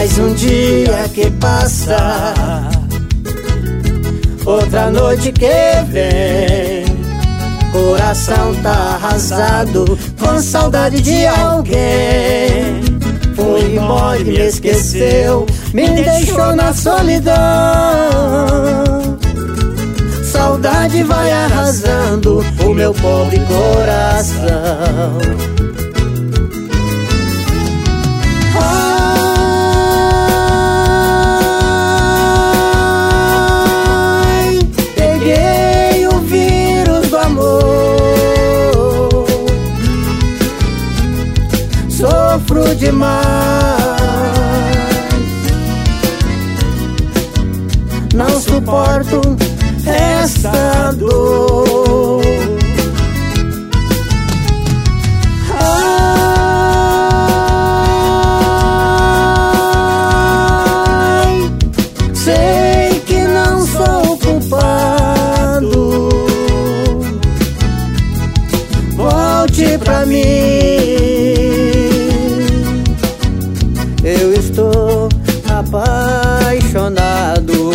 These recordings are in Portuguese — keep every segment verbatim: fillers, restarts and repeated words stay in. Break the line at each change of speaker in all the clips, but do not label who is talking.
Mais um dia que passa, outra noite que vem. Coração tá arrasado, com saudade de alguém. Foi embora e me esqueceu, me deixou na solidão. Saudade vai arrasando o meu pobre coração. Ai, peguei o vírus do amor, sofro demais, não suporto esta dor. Ai, sei que não sou culpado, volte pra mim, eu estou apaixonado.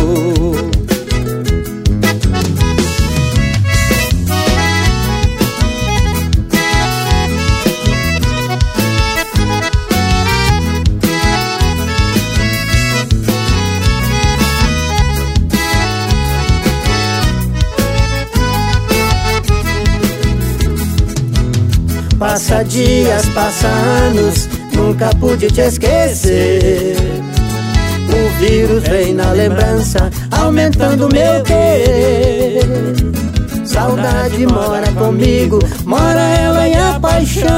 Passa dias, passa anos, nunca pude te esquecer. O vírus vem na lembrança, aumentando meu querer. Saudade mora comigo, mora ela e a paixão.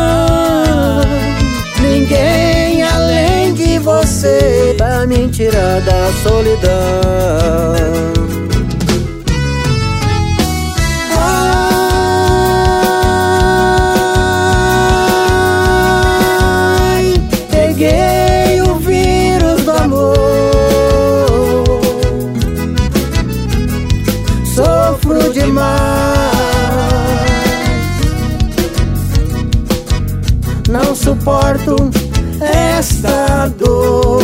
Ninguém além de você pra me tirar da solidão. Sofro demais, não suporto esta dor.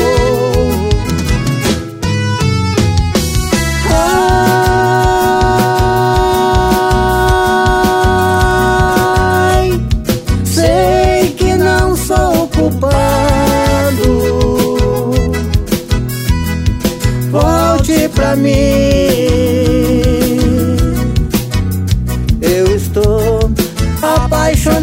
Ai, sei que não sou culpado, volte pra mim, eu estou apaixonado.